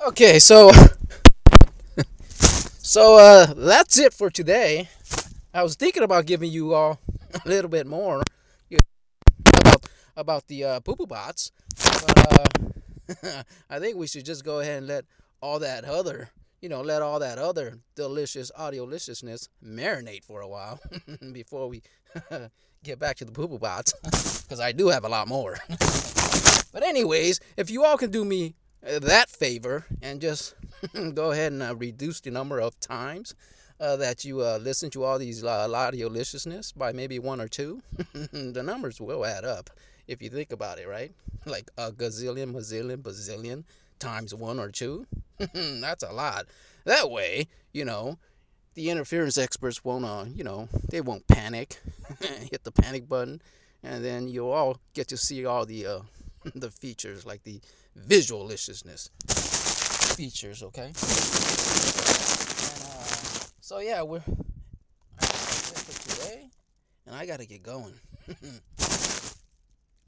Okay, that's it for today. I was thinking about giving you all a little bit more you about the poo poo bots, but I think we should just go ahead and let all that other delicious audioliciousness marinate for a while before we get back to the poo poo bots, because I do have a lot more. But anyways, if you all can do me that favor and just go ahead and reduce the number of times that you listen to all these audioliciousness by maybe one or two, the numbers will add up if you think about it, right? Like a gazillion, mazillion, bazillion times one or two. That's a lot. That way, the interference experts won't, they won't panic, hit the panic button, and then you'll all get to see all the the features, like the visualiciousness features. Okay. So yeah, that's it for today, and I gotta get going.